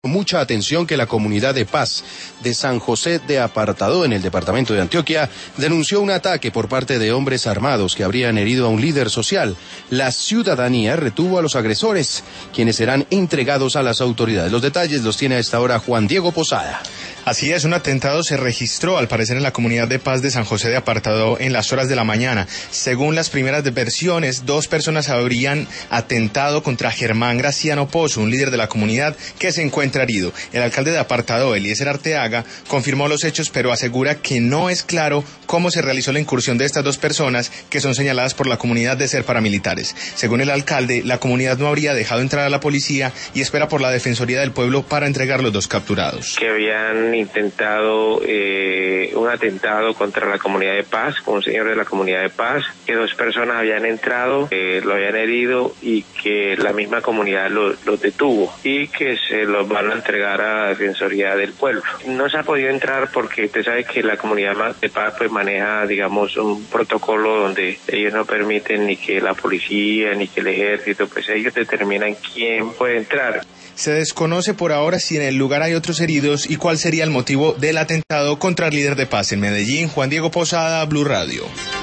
Mucha atención que la comunidad de paz de San José de Apartadó, en el departamento de Antioquia, denunció un ataque por parte de hombres armados que habrían herido a un líder social. La ciudadanía retuvo a los agresores, quienes serán entregados a las autoridades. Los detalles los tiene a esta hora Juan Diego Posada. Así es, un atentado se registró al parecer en la comunidad de paz de San José de Apartadó en las horas de la mañana. Según las primeras versiones, 2 personas habrían atentado contra Germán Graciano Pozo, un líder de la comunidad que se encuentra herido. El alcalde de Apartadó, Eliezer Arteaga, confirmó los hechos, pero asegura que no es claro cómo se realizó la incursión de estas 2 personas que son señaladas por la comunidad de ser paramilitares. Según el alcalde, la comunidad no habría dejado entrar a la policía y espera por la Defensoría del Pueblo para entregar los 2 capturados. Que habían intentado un atentado contra la comunidad de paz, con un señor de la comunidad de paz, que 2 personas habían entrado, lo habían herido y que la misma comunidad los detuvo y que se los van a entregar a la Defensoría del Pueblo. No se ha podido entrar porque usted sabe que la comunidad de paz pues maneja, digamos, un protocolo donde ellos no permiten ni que la policía ni que el ejército, pues ellos determinan quién puede entrar. Se desconoce por ahora si en el lugar hay otros heridos y cuál sería el motivo del atentado contra el líder de paz en Medellín. Juan Diego Posada, Blue Radio.